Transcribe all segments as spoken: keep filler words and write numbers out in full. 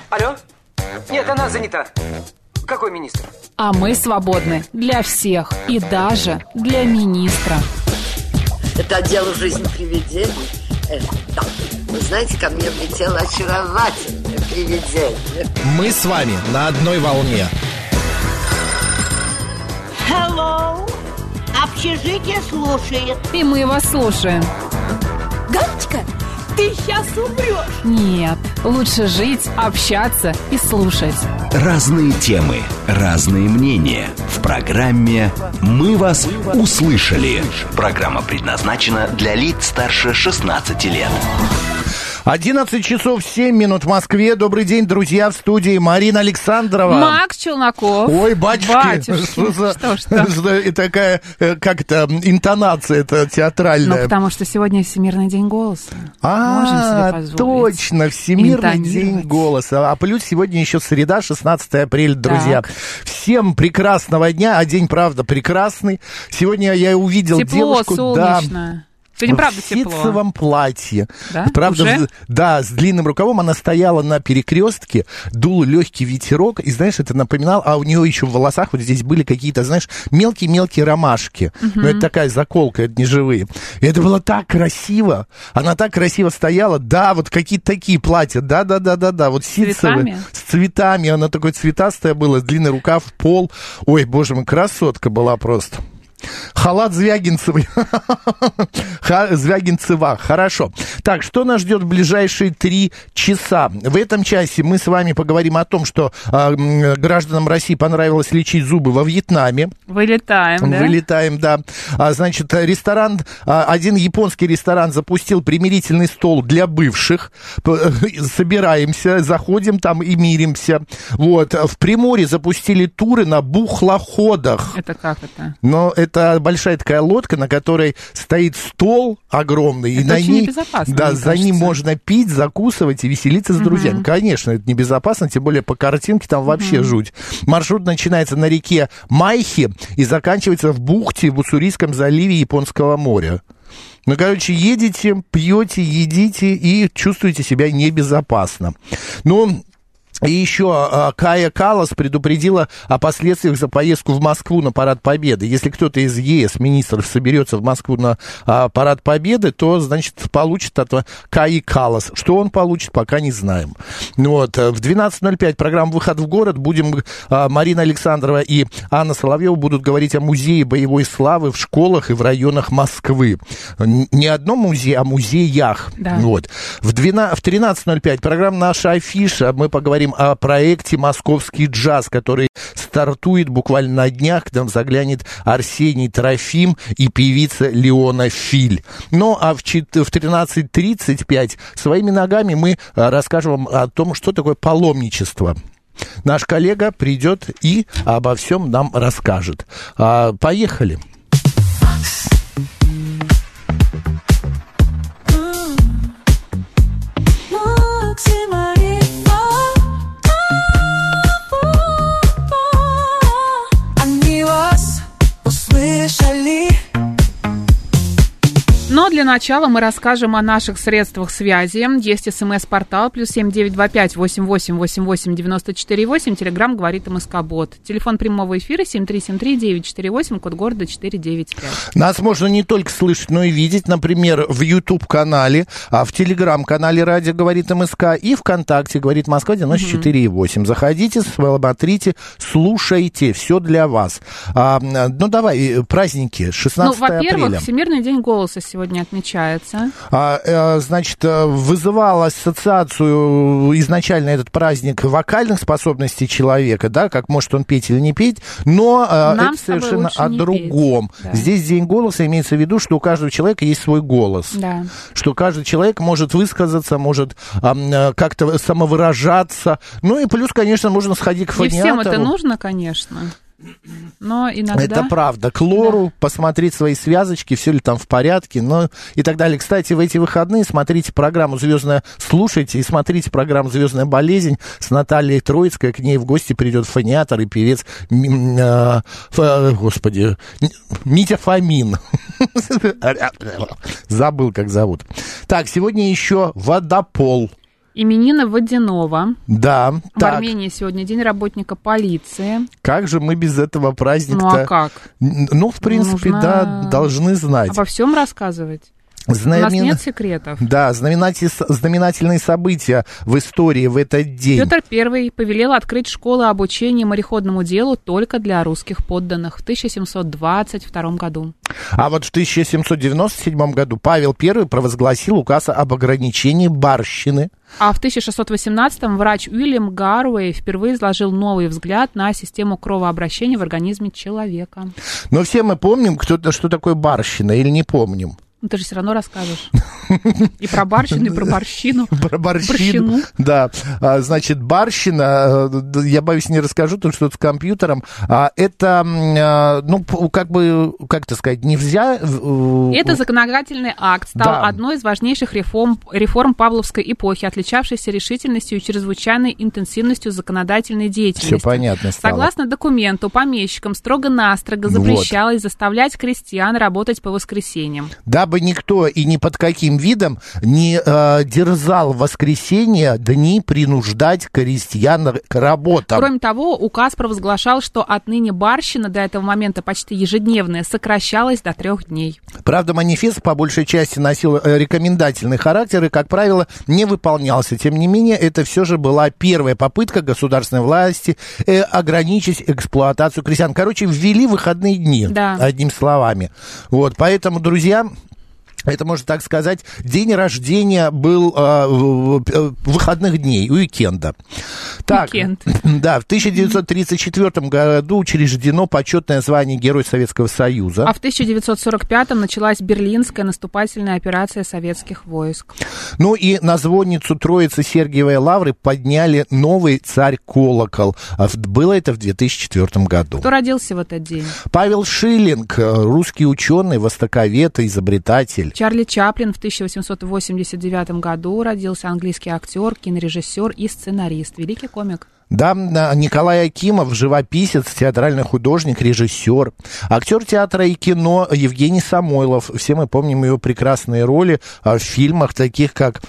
Алло? Нет, она занята. Какой министр? А мы свободны для всех и даже для министра. Это отдел «Жизнь привидений». Э, да. Вы знаете, ко мне влетело очаровательное привидение. Мы с вами на одной волне. Hello. Общежитие слушает. И мы вас слушаем. Галочка, ты сейчас умрешь. Нет, лучше жить, общаться и слушать. Разные темы, разные мнения. В программе «Мы вас услышали». Программа предназначена для лиц старше шестнадцати лет. одиннадцать часов семь минут в Москве. Добрый день, друзья, в студии Марина Александрова. Макс Челноков. Ой, батюшки, батюшки. Что, за, что, что? что и такая, как это, интонация это театральная. Ну, потому что сегодня Всемирный день голоса. А, точно, Всемирный день голоса. А плюс сегодня еще среда, шестнадцатое апреля, друзья. Так. Всем прекрасного дня, а день, правда, прекрасный. Сегодня я увидел Тепло, девушку... солнечно. Да, сегодня правда в тепло. ситцевом платье. Да? Правда, Уже? да, с длинным рукавом. Она стояла на перекрестке, дул легкий ветерок. И, знаешь, это напоминало, а у нее еще в волосах вот здесь были какие-то, знаешь, мелкие-мелкие ромашки. Uh-huh. Но это такая заколка, это не живые. И это было так красиво. Она так красиво стояла. Да, вот какие-то такие платья. Да-да-да-да-да. Вот ситцевые. С цветами. Она такой цветастая была, длинный рукав, пол. Ой, боже мой, красотка была просто. Халат Звягинцевый. Звягинцева. Хорошо. Так, что нас ждет в ближайшие три часа? В этом часе мы с вами поговорим о том, что э, гражданам России понравилось лечить зубы во Вьетнаме. Вылетаем, да? Вылетаем, да. А, значит, ресторан, один японский ресторан запустил примирительный стол для бывших. Собираемся, заходим там и миримся. Вот. В Приморье запустили туры на бухлоходах. Это как это? Но это большая такая лодка, на которой стоит стол огромный. Это и на очень ней, небезопасно, да, мне за кажется. ним можно пить, закусывать и веселиться с Угу. друзьями. Конечно, это небезопасно, тем более по картинке там вообще угу. жуть. Маршрут начинается на реке Майхи и заканчивается в бухте в Уссурийском заливе Японского моря. Ну, короче, едете, пьете, едите и чувствуете себя небезопасно. Ну... И еще Кая Каллас предупредила о последствиях за поездку в Москву на Парад Победы. Если кто-то из ЕС, министров, соберется в Москву на а, Парад Победы, то, значит, получит от Каи Каллас. Что он получит, пока не знаем. Вот. В двенадцать ноль пять программа «Выход в город». Будем, а, Марина Александрова и Анна Соловьева будут говорить о музее боевой славы в школах и в районах Москвы. Не одном музее, а музеях. Да. Вот. В, двенадцать, в тринадцать ноль пять программа «Наша афиша». Мы поговорим о проекте «Московский джаз», который стартует буквально на днях, когда заглянет Арсений Трофим и певица Леона Филь. Ну, а в тринадцать тридцать пять своими ногами мы расскажем вам о том, что такое паломничество. Наш коллега придет и обо всем нам расскажет. Поехали. Но для начала мы расскажем о наших средствах связи. Есть смс-портал плюс семь девять два пять восемь восемь восемь восемь девяносто четыре восемь. Телеграм говорит МСК-бот. Телефон прямого эфира семь три семь три девять четыре восемь, код города четыре девять пять. Нас можно не только слышать, но и видеть, например, в YouTube-канале, а в Телеграм-канале «Радио говорит МСК» и ВКонтакте «Говорит Москва» девяносто четыре и восемь. Заходите, смотрите, слушайте, все для вас. А, ну, давай, праздники, шестнадцатое апреля. Ну, во-первых, Всемирный день голоса сегодня отмечается. А, а, значит, вызывал ассоциацию изначально этот праздник вокальных способностей человека, да, как может он петь или не петь, но Нам это совершенно о другом. Да. Здесь день голоса имеется в виду, что у каждого человека есть свой голос. Да. Что каждый человек может высказаться, может а, как-то самовыражаться. Ну и плюс, конечно, можно сходить к фониатору. Не всем это нужно, конечно. Но иногда... Это правда. К лору, да. Посмотреть свои связочки, все ли там в порядке, ну и так далее. Кстати, в эти выходные смотрите программу «Звездная», слушайте и смотрите программу «Звездная болезнь» с Натальей Троицкой. К ней в гости придет фониатор и певец, э, э, господи, Митя Фомин. Забыл, как зовут. Так, сегодня еще водопол. Именины Водянова. Да. В так. Армении сегодня день работника полиции. Как же мы без этого праздника-то? Ну, а как? Ну, в принципе, Нужно да, должны знать. Обо всем рассказывать. Знамен... У нас нет секретов. Да, знаменатель... знаменательные события в истории в этот день. Петр Первый повелел открыть школы обучения мореходному делу только для русских подданных в тысяча семьсот двадцать втором году. А вот в тысяча семьсот девяносто седьмом году Павел Первый провозгласил указ об ограничении барщины. А в тысяча шестьсот восемнадцатом врач Уильям Гарвей впервые изложил новый взгляд на систему кровообращения в организме человека. Но все мы помним, кто, что такое барщина, или не помним? Ну, ты же все равно расскажешь. И про барщину, и про борщину. Про борщину. Да. Значит, барщина, я боюсь, не расскажу, тут что-то с компьютером. Это, ну, как бы, как это сказать, нельзя... Это законодательный акт стал да. одной из важнейших реформ, реформ Павловской эпохи, отличавшейся решительностью и чрезвычайной интенсивностью законодательной деятельности. Все понятно стало. Согласно документу, помещикам строго-настрого запрещалось вот. заставлять крестьян работать по воскресеньям. Да, бы никто и ни под каким видом не э, дерзал в воскресенье дни принуждать крестьян к работам. Кроме того, указ провозглашал, что отныне барщина, до этого момента почти ежедневная, сокращалась до трех дней. Правда, манифест по большей части носил рекомендательный характер и, как правило, не выполнялся. Тем не менее, это все же была первая попытка государственной власти э, ограничить эксплуатацию крестьян. Короче, ввели выходные дни, да. одними словами. Вот, поэтому, друзья... Это, можно так сказать, день рождения был э, выходных дней, уикенда. Так, Уикенд. Да, в тысяча девятьсот тридцать четвёртом году учреждено почетное звание Герой Советского Союза. А в тысяча девятьсот сорок пятом началась Берлинская наступательная операция советских войск. Ну и на звонницу Троицы Сергиевой Лавры подняли новый царь-колокол. Было это в две тысячи четвёртом году. Кто родился в этот день? Павел Шиллинг, русский ученый, востоковед, изобретатель. Чарли Чаплин в тысяча восемьсот восемьдесят девятом году родился, английский актер, кинорежиссер и сценарист, великий комик. Да, Николай Акимов, живописец, театральный художник, режиссер, актер театра и кино Евгений Самойлов. Все мы помним его прекрасные роли в фильмах, таких как,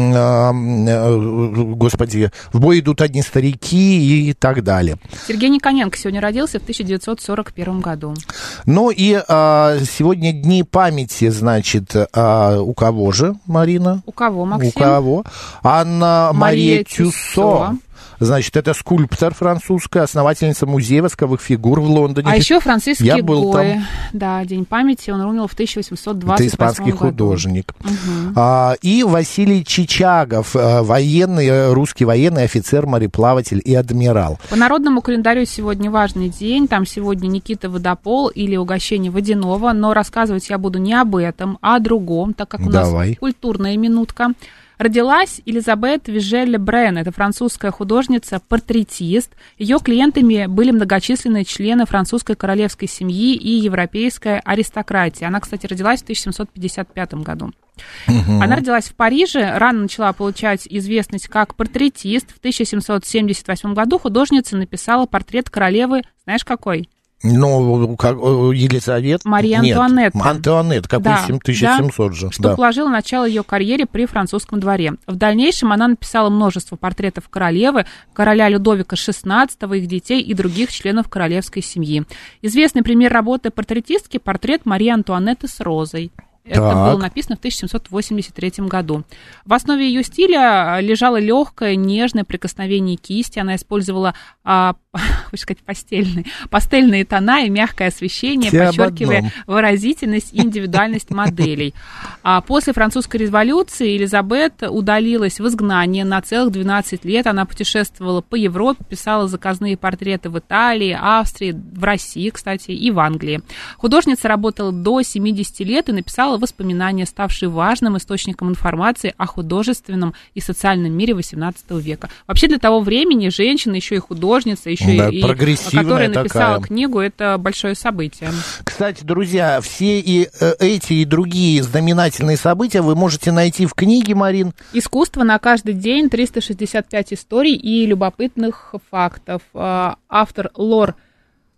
господи, «В бой идут одни старики» и так далее. Сергей Никоненко сегодня родился в тысяча девятьсот сорок первом году. Ну и а, сегодня дни памяти, значит, а, у кого же, Марина? У кого, Максим? У кого? Анна Мария, Мария Тюссо. Тюссо. Значит, это скульптор французская, основательница музея восковых фигур в Лондоне. А еще Франциск Я был Гой. там. Да, день памяти, он умер в тысяча восемьсот двадцать восьмом году. Это испанский художник. Угу. А, и Василий Чичагов, военный, русский военный офицер, мореплаватель и адмирал. По народному календарю сегодня важный день. Там сегодня Никита Водопол или угощение Водянова. Но рассказывать я буду не об этом, а о другом, так как у Давай. нас культурная минутка. Родилась Элизабет Вижель Брен, это французская художница-портретист. Ее клиентами были многочисленные члены французской королевской семьи и европейская аристократия. Она, кстати, родилась в тысяча семьсот пятьдесят пятом году. Угу. Она родилась в Париже, рано начала получать известность как портретист. В тысяча семьсот семьдесят восьмом году художница написала портрет королевы, знаешь, какой? Ну, как, Елизавета? Мария Антуанетта. Нет, Антуанетта, как да, тысяча семьсот да, же. Что да. положило начало ее карьере при французском дворе. В дальнейшем она написала множество портретов королевы, короля Людовика шестнадцатого, их детей и других членов королевской семьи. Известный пример работы портретистки – портрет Марии Антуанетты с розой. Это так. было написано в тысяча семьсот восемьдесят третьем году. В основе ее стиля лежало легкое, нежное прикосновение кисти. Она использовала, а, хочется сказать, постельные, пастельные тона и мягкое освещение, Все подчеркивая выразительность и индивидуальность моделей. А после французской революции Элизабет удалилась в изгнание на целых двенадцать лет. Она путешествовала по Европе, писала заказные портреты в Италии, Австрии, в России, кстати, и в Англии. Художница работала до семидесяти лет и написала воспоминания, ставшие важным источником информации о художественном и социальном мире восемнадцатого века. Вообще для того времени женщина, еще и художница, еще да, и которая написала такая. книгу, это большое событие. Кстати, друзья, все и эти и другие знаменательные события вы можете найти в книге, Марин. «Искусство на каждый день», триста шестьдесят пять историй и любопытных фактов. Автор Лор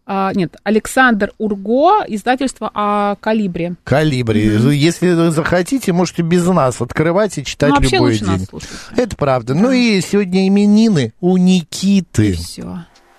А, нет, Александр Урго, издательство о «Калибре». «Калибре». Mm-hmm. Если захотите, можете без нас открывать и читать ну, любой день. Нас слушать. Это правда. Да. Ну и сегодня именины у Никиты. И все.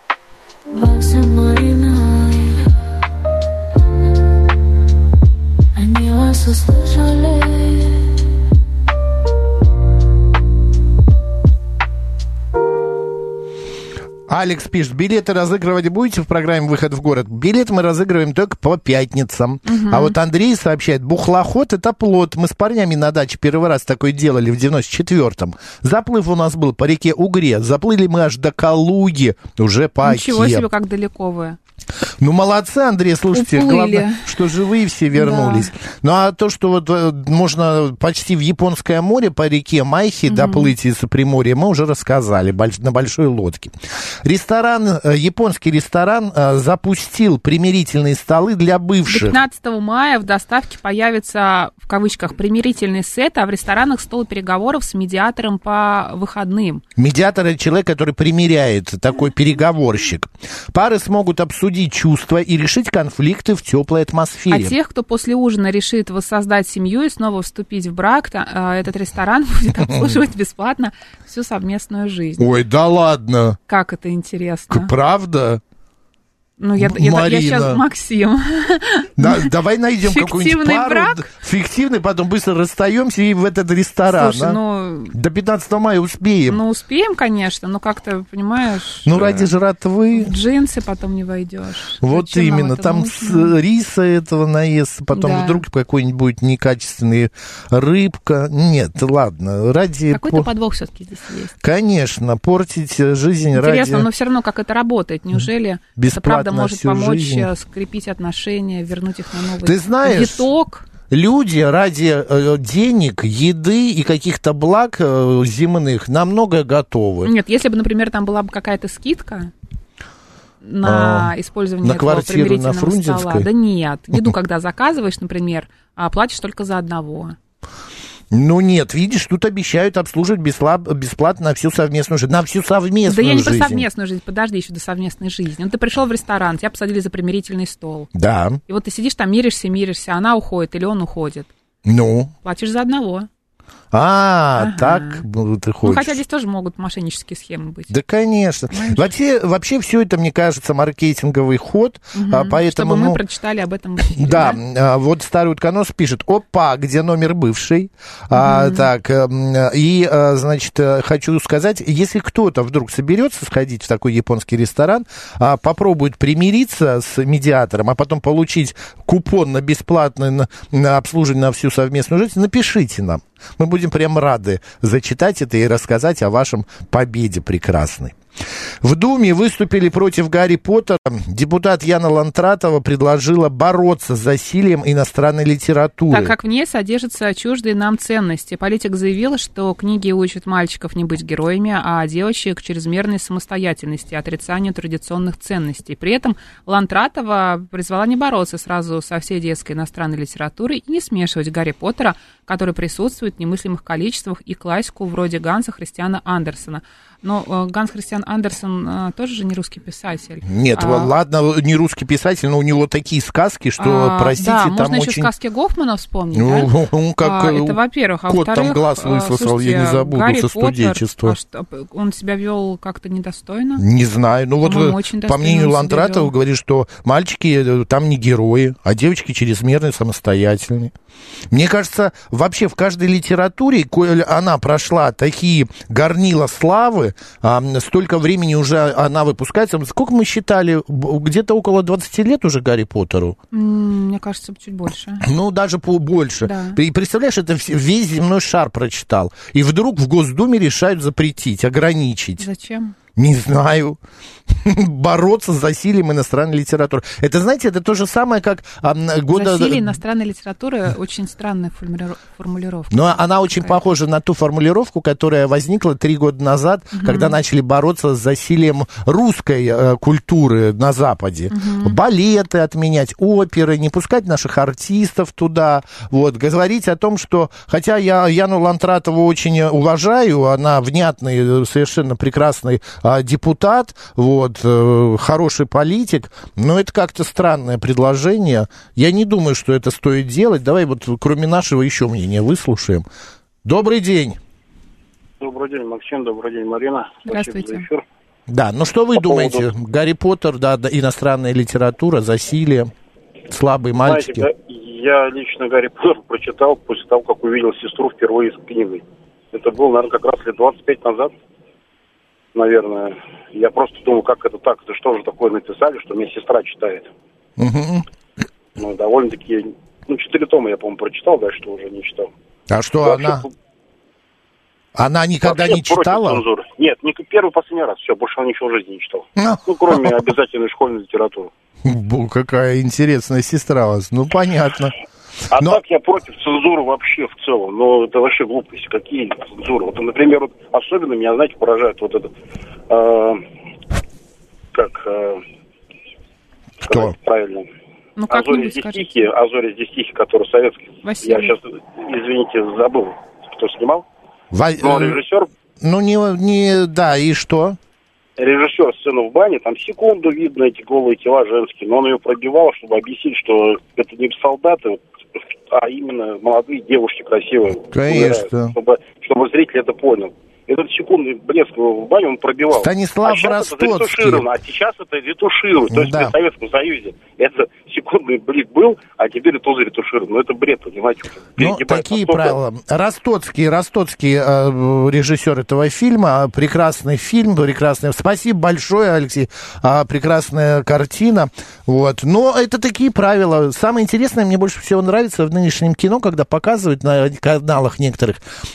Алекс пишет, билеты разыгрывать будете в программе «Выход в город»? Билеты мы разыгрываем только по пятницам. Угу. А вот Андрей сообщает, бухлоход — это плот. Мы с парнями на даче первый раз такое делали в девяносто четвёртом. Заплыв у нас был по реке Угре. Заплыли мы аж до Калуги, уже по оке. Ничего себе, как далеко вы. Ну, молодцы, Андрей, слушайте, Уплыли. Главное, что живые все вернулись. Да. Ну, а то, что вот можно почти в Японское море по реке Майхи mm-hmm. доплыть из Приморья, мы уже рассказали на большой лодке. Ресторан, японский ресторан запустил примирительные столы для бывших. До пятнадцатого мая в доставке появится, в кавычках, примирительный сет, а в ресторанах стол переговоров с медиатором по выходным. Медиатор — это человек, который примиряет, такой переговорщик. Пары смогут обсудить чувства и решить конфликты в теплой атмосфере. А тех, кто после ужина решит воссоздать семью и снова вступить в брак, то, этот ресторан будет обслуживать бесплатно всю совместную жизнь. Ой, да ладно. Как это интересно. Правда? Ну, я, я, я сейчас Максим. Да, давай найдем какую-нибудь пару. Брак? Фиктивный, потом быстро расстаемся и в этот ресторан. Слушай, а? ну... До пятнадцатого мая успеем. Ну, успеем, конечно, но как-то, понимаешь... Ну, ради жратвы... В джинсы потом не войдешь. Вот Зачем именно, там с риса этого наестся, потом да. вдруг какой-нибудь будет некачественный рыбка. Нет, ладно, ради... Какой-то по... подвох все-таки здесь есть. Конечно, портить жизнь Интересно, ради... Интересно, но все равно как это работает? Неужели это правда может помочь жизнь. Скрепить отношения, вернуть их на новый Ты знаешь, виток? Люди ради э, денег, еды и каких-то благ э, земных на многое готовы. Нет, если бы, например, там была бы какая-то скидка на а, использование на этого квартиру на Фрунзенской? Стола. Да нет, еду, когда заказываешь, например, платишь только за одного. Ну нет, видишь, тут обещают обслуживать бесплатно на всю совместную жизнь. На всю совместную жизнь. Да я не жизнь. про совместную жизнь, подожди, еще до совместной жизни. Ну ты пришел в ресторан, тебя посадили за примирительный стол. Да. И вот ты сидишь там, миришься, миришься, она уходит или он уходит. Ну? Платишь за одного. А, ага. так ты хочешь. Ну, хотя здесь тоже могут мошеннические схемы быть. Да, конечно. Вообще, вообще все это, мне кажется, маркетинговый ход, угу, а, поэтому... Чтобы мы ну, прочитали об этом в эфире, да, да? А, вот старый утконос пишет, опа, где номер бывший? Угу. А, так, и, значит, хочу сказать, если кто-то вдруг соберется сходить в такой японский ресторан, а, попробует примириться с медиатором, а потом получить купон на бесплатное на, на обслуживание на всю совместную жизнь, напишите нам. Мы будем прям рады зачитать это и рассказать о вашем победе прекрасной. В Думе выступили против Гарри Поттера. Депутат Яна Лантратова предложила бороться с засилием иностранной литературы. Так как в ней содержатся чуждые нам ценности. Политик заявил, что книги учат мальчиков не быть героями, а девочек чрезмерной самостоятельности, отрицанию традиционных ценностей. При этом Лантратова призвала не бороться сразу со всей детской иностранной литературой и не смешивать Гарри Поттера, который присутствует в немыслимых количествах, и классику вроде Ганса Христиана Андерсена. Но э, Ганс Христиан Андерсен э, тоже же не русский писатель. Нет, а, ладно, не русский писатель, но у него такие сказки, что, а, простите, да, там можно очень... еще сказки Гофмана вспомнить, ну, да? Ну, как а, это, во-первых. А кот во-вторых, там глаз высосал, слушайте, я не забуду, Гарри со студенчества. Поттер, а что, он себя вел как-то недостойно? Не знаю, ну вот по мнению Лантратова говорит, что мальчики там не герои, а девочки чрезмерно самостоятельные. Мне кажется, вообще в каждой литературе, коль она прошла такие горнила славы, а, столько времени уже она выпускается. Сколько мы считали? Где-то около двадцать лет уже Гарри Поттеру? Мне кажется, чуть больше. Ну, даже больше. Да. И представляешь, это весь земной шар прочитал. И вдруг в Госдуме решают запретить, ограничить. Зачем? Не знаю. Бороться с засилием иностранной литературы. Это, знаете, это то же самое, как а, года... Засилие иностранной литературы очень странная формулировка. Но она очень какая-то похожа на ту формулировку, которая возникла три года назад, угу. когда начали бороться с засилием русской э, культуры на Западе. Угу. Балеты отменять, оперы, не пускать наших артистов туда. Вот, говорить о том, что... Хотя я Яну Лантратову очень уважаю, она внятный, совершенно прекрасный а, депутат, вот, э, хороший политик, но это как-то странное предложение. Я не думаю, что это стоит делать. Давай вот кроме нашего еще мнения выслушаем. Добрый день. Добрый день, Максим, добрый день, Марина. Здравствуйте. Да, ну что вы По думаете? поводу... Гарри Поттер, да, да, иностранная литература, засилие, слабые мальчики. Знаете, я лично Гарри Поттер прочитал после того, как увидел сестру впервые с книгой. Это было, наверное, как раз лет двадцать пять назад, наверное. Я просто думал, как это так, это что же такое написали, что мне сестра читает. Угу. Ну, довольно-таки, ну, четыре тома я, по-моему, прочитал, дальше уже не читал. А что Вообще, она... Она никогда не читала? Цензуры. Нет, не первый, последний раз. Все, больше она ничего в жизни не читала. Ну, ну кроме обязательной школьной литературы. Бу, какая интересная сестра у вас. Ну, понятно. А Но... так я против цензуры вообще в целом. Но это вообще глупости. Какие цензуры? Вот, например, вот особенно меня, знаете, поражает вот этот... Э, как... Э, Кто? Правильно. Ну, а «Зори здесь тихие», а «Зори здесь тихие», который советский. Василий. Я сейчас, извините, забыл, кто снимал. Во... Но режиссер... Ну, не, не... Да, и что? Режиссер сцену в бане, там секунду видно эти голые тела женские, но он ее пробивал, чтобы объяснить, что это не солдаты, а именно молодые девушки красивые. Конечно. Умирают, чтобы, чтобы зритель это понял. Этот секундный блеск в бане он пробивал. Станислав а сейчас Ростоцкий. Это ретушировано, а сейчас это ретушируют. То есть да. при Советском Союзе это секундный блик был, а теперь это тоже ретушировано. Ну это бред, понимаете? Ну, такие настолько... правила. Ростоцкий, Ростоцкий э, режиссер этого фильма, прекрасный фильм, прекрасный. Спасибо большое, Алексей, э, прекрасная картина. Вот. Но это такие правила. Самое интересное, мне больше всего нравится в нынешнем кино, когда показывают на каналах некоторых,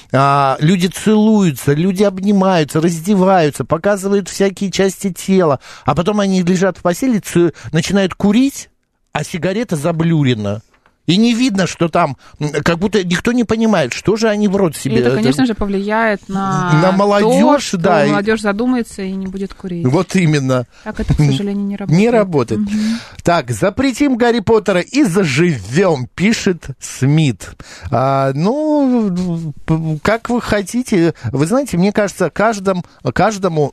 э, люди целуются, люди обнимаются, раздеваются, показывают всякие части тела, а потом они лежат в постели, ц... начинают курить, а сигарета заблюрена. И не видно, что там, как будто никто не понимает, что же они в рот себе... И это, конечно же, повлияет на, на молодежь, то, что да. молодежь задумается и не будет курить. Вот именно. Так это, к сожалению, не работает. Не работает. Угу. Так, запретим Гарри Поттера и заживем, пишет Смит. А, ну, как вы хотите. Вы знаете, мне кажется, каждому, каждому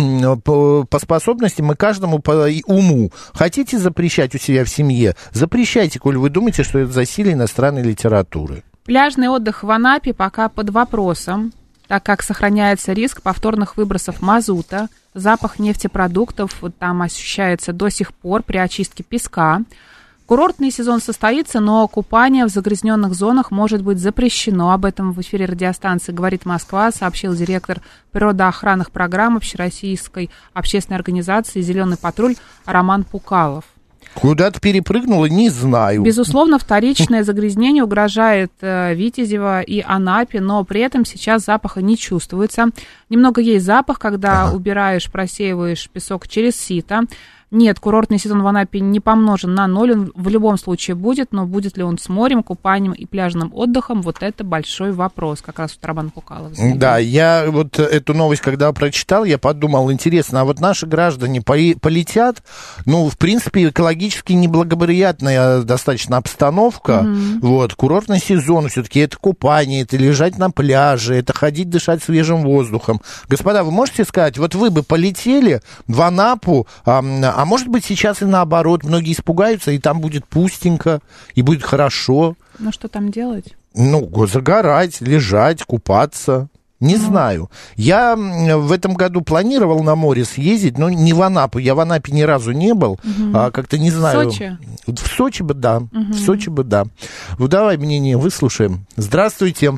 по, по способностям и каждому по уму. Хотите запрещать у себя в семье? Запрещайте, коль вы думаете, что это засилие иностранной литературы. Пляжный отдых в Анапе пока под вопросом, так как сохраняется риск повторных выбросов мазута, запах нефтепродуктов там ощущается до сих пор при очистке песка. Курортный сезон состоится, но купание в загрязненных зонах может быть запрещено. Об этом в эфире радиостанции «Говорит Москва» сообщил директор природоохранных программ Общероссийской общественной организации «Зеленый патруль» Роман Пукалов. Куда-то перепрыгнула, не знаю. Безусловно, вторичное загрязнение угрожает э, Витязево и Анапе, но при этом сейчас запаха не чувствуется. Немного есть запах, когда ага. убираешь, просеиваешь песок через сито. Нет, курортный сезон в Анапе не помножен на ноль, он в любом случае будет, но будет ли он с морем, купанием и пляжным отдыхом, вот это большой вопрос, как раз вот Роман Пукалов заявил. Да, я вот эту новость, когда прочитал, я подумал, интересно, а вот наши граждане полетят, ну, в принципе, экологически неблагоприятная достаточно обстановка, mm-hmm. вот, курортный сезон, все-таки это купание, это лежать на пляже, это ходить дышать свежим воздухом. Господа, вы можете сказать, вот вы бы полетели в Анапу, а, А может быть, сейчас и наоборот, многие испугаются, и там будет пустенько, и будет хорошо. Ну, что там делать? Ну, загорать, лежать, купаться. Не mm. знаю. Я в этом году планировал на море съездить, но не в Анапу. Я в Анапе ни разу не был. Mm-hmm. А, как-то не знаю. В Сочи? В Сочи бы, да. Mm-hmm. В Сочи бы, да. Ну, давай мнение выслушаем. Здравствуйте.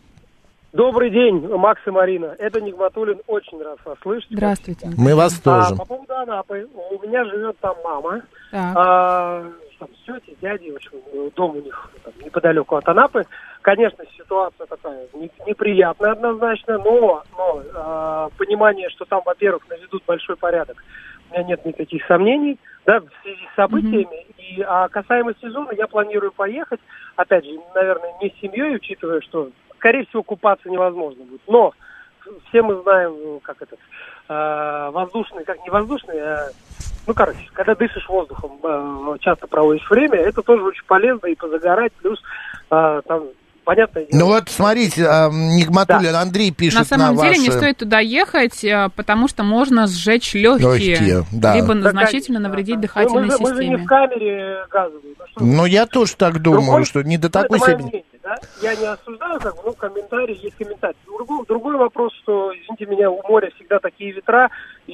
Добрый день, Макс и Марина. Это Нигматуллин, очень рад вас слышать. Здравствуйте. Мы вас тоже. А, по поводу Анапы, у меня живет там мама, а, там тети, дяди, в общем, дом у них там, неподалеку от Анапы. Конечно, ситуация такая неприятная однозначно, но, но а, понимание, что там, во-первых, наведут большой порядок, у меня нет никаких сомнений, да, в связи с событиями. Mm-hmm. И, а касаемо сезона, я планирую поехать, опять же, наверное, не с семьей, учитывая, что скорее всего, купаться невозможно будет. Но все мы знаем, как этот, э, воздушный, как не воздушный, а, ну, короче, когда дышишь воздухом, э, часто проводишь время, это тоже очень полезно и позагорать, плюс э, там понятное дело. Ну вот, смотрите, Нигматуллин, да. Андрей пишет на самом на деле ваши... не стоит туда ехать, потому что можно сжечь легкие, легкие да. либо да, значительно конечно, навредить да. дыхательной мы, системе. Мы же не в камере газовой. Ну, ну я тоже так думаю, Другой, что не до такой степени. Да? Я не осуждаю, как бы, ну, комментарий есть комментарий. Другой, другой вопрос, что, извините меня, у моря всегда такие ветра,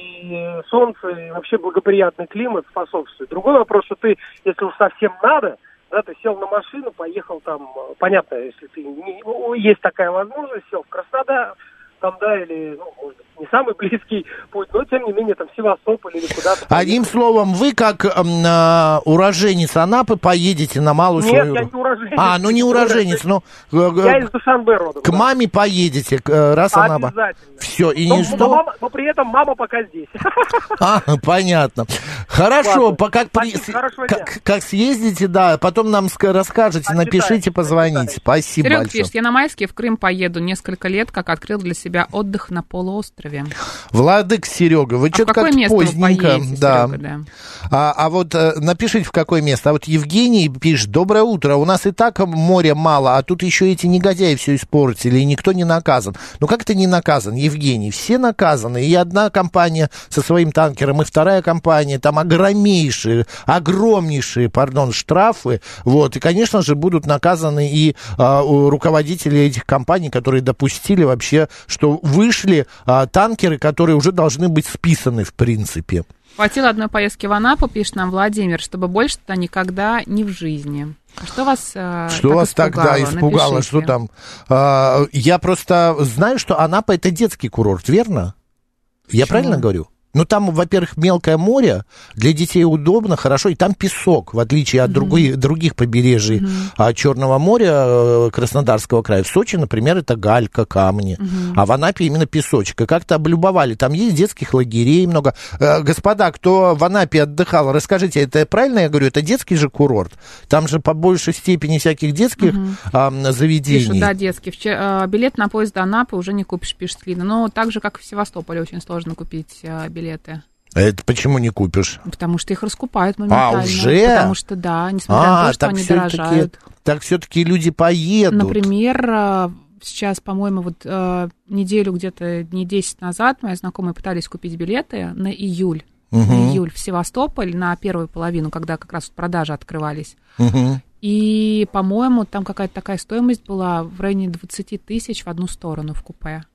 и солнце, и вообще благоприятный климат способствует. Другой вопрос, что ты, если уж совсем надо, да, ты сел на машину, поехал там, понятно, если ты не, есть такая возможность, сел в Краснодар, там, да, или, ну, может быть, не самый близкий путь, но, тем не менее, там, Севастополь или куда-то. Одним словом, вы, как э, уроженец Анапы, поедете на малую Нет, свою... я не уроженец. А, ну не уроженец, но... Я из Душанбе родом. К да. маме поедете, раз Анапа. Обязательно. Все, и но, не что... Но, мама, но при этом мама пока здесь. А, понятно. Хорошо, по, как, при... как, как съездите, да, потом нам расскажете, Отчитаю. напишите, позвоните. Спасибо Серег большое. пишет, я на майские в Крым поеду несколько лет, как открыл для себя отдых на полуострове. Владык Серега, вы а что-то как-то поздненько. Поедете, да. Серега, да. А, а вот э, напишите, в какое место. А вот Евгений пишет, доброе утро, у нас и так моря мало, а тут еще эти негодяи все испортили, и никто не наказан. Ну как это не наказан, Евгений? Все наказаны, и одна компания со своим танкером, и вторая компания, там огромнейшие, огромнейшие, пардон, штрафы, вот, и, конечно же, будут наказаны и а, руководители этих компаний, которые допустили вообще, что вышли а, танкеры, которые уже должны быть списаны, в принципе. Хватило одной поездки в Анапу, пишет нам Владимир, чтобы больше-то никогда не в жизни. Что вас э, Что так вас испугало? тогда испугало? Напишите. Что там? А, я просто знаю, что Анапа — это детский курорт, верно? Я Почему? правильно говорю? Ну, там, во-первых, мелкое море, для детей удобно, хорошо, и там песок, в отличие от mm-hmm. других, других побережий mm-hmm. Черного моря, Краснодарского края. В Сочи, например, это галька, камни, mm-hmm. а в Анапе именно песочек. И как-то облюбовали, там есть детских лагерей много. Господа, кто в Анапе отдыхал, расскажите, это правильно я говорю, это детский же курорт? Там же по большей степени всяких детских mm-hmm. а, заведений. Пишут, да, детский. Вчера, билет на поезд до Анапы уже не купишь, пишет Лина. Но так же, как и в Севастополе, очень сложно купить билет. Билеты. Это почему не купишь? Потому что их раскупают моментально. А, уже? Потому что, да, несмотря а, на то, что они дорожают. Так все-таки люди поедут. Например, сейчас, по-моему, вот неделю где-то, дней десять назад мои знакомые пытались купить билеты на июль. Угу. На июль в Севастополь, на первую половину, когда как раз продажи открывались. Угу. И, по-моему, там какая-то такая стоимость была в районе двадцать тысяч в одну сторону в купе.